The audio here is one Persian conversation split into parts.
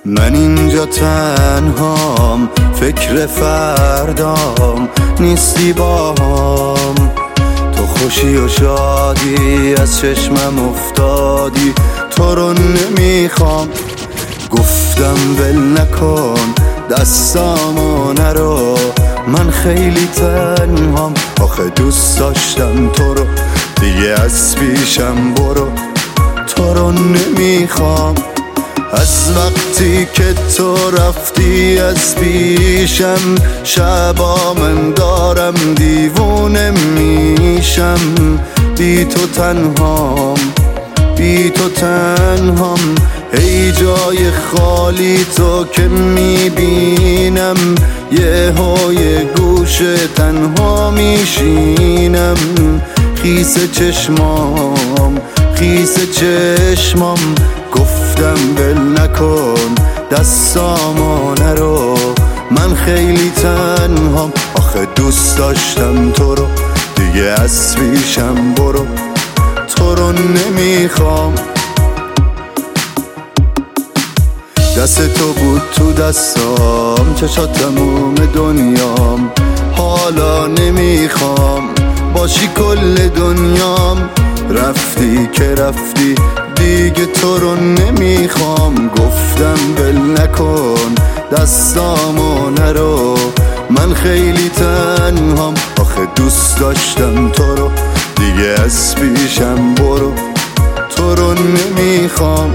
من اینجا تنهام، فکر فردام نیستی باهام. تو خوشی و شادی از چشمم افتادی، تو رو نمیخوام. گفتم ول نکن دستامو نرو، من خیلی تنهام. آخه دوست داشتم تو رو، دیگه از پیشم برو، تو رو نمیخوام. از وقتی که تو رفتی از پیشم، شبا من دارم دیوونه میشم. بی تو تنهام، بی تو تنهام. ای جای خالی تو که میبینم، یه گوش تنها میشینم. خیس چشمام، خیس چشمام. گفتم ول نکن دستامو نرو، من خیلی تنهام. آخه دوست داشتم تو رو، دیگه از پیشم برو، تو رو نمیخوام. دست تو بود تو دستام، چشات تموم دنیام. حالا نمیخوام باشی کل دنیام. رفتی که رفتی دیگه تو رو نمیخوام. گفتم ول نکن دستامو نرو، من خیلی تنهام. آخه دوست داشتم تو رو، دیگه از پیشم برو، تو رو نمیخوام.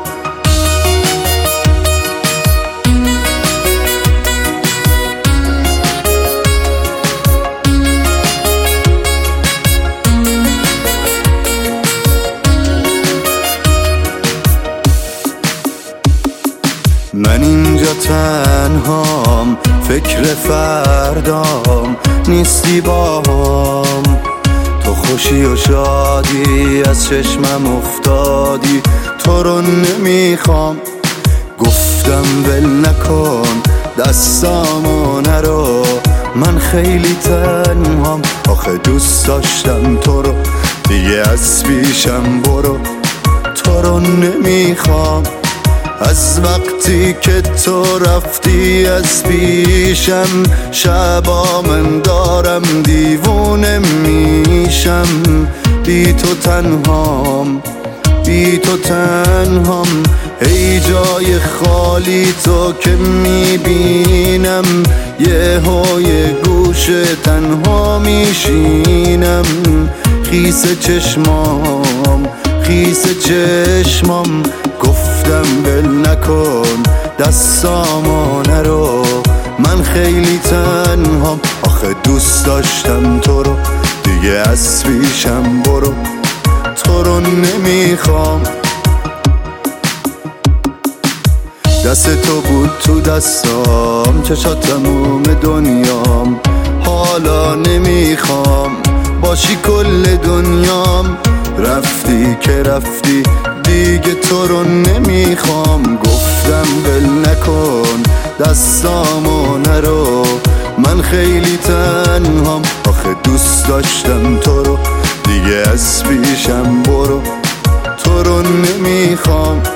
من اینجا تنهام، فکر فردام نیستی باهام. تو خوشی و شادی از چشمم افتادی، تو رو نمیخوام. گفتم ول نکن دستامو نرو، من خیلی تنهام. آخه دوست داشتم تو رو، دیگه از پیشم برو، تو رو نمیخوام. از وقتی که تو رفتی از پیشم، شبا من دارم دیوونه میشم. بی تو تنهام، بی تو تنهام. ای جای خالی تو که میبینم، یه گوش تنها میشینم. خیس چشمام، خیس چشمام. گفتم ول نکن دستامو نرو، من خیلی تنهام. آخه دوست داشتم تو رو، دیگه از پیشم برو، تو رو نمیخوام. دست تو بود تو دستام، چشات تموم دنیام. حالا نمیخوام باشی کل دنیام. رفتی که رفتی دیگه تو رو نمیخوام. گفتم ول نکن دستامو نرو، من خیلی تنهام. آخه دوست داشتم تو رو، دیگه از پیشم برو، تو رو نمیخوام.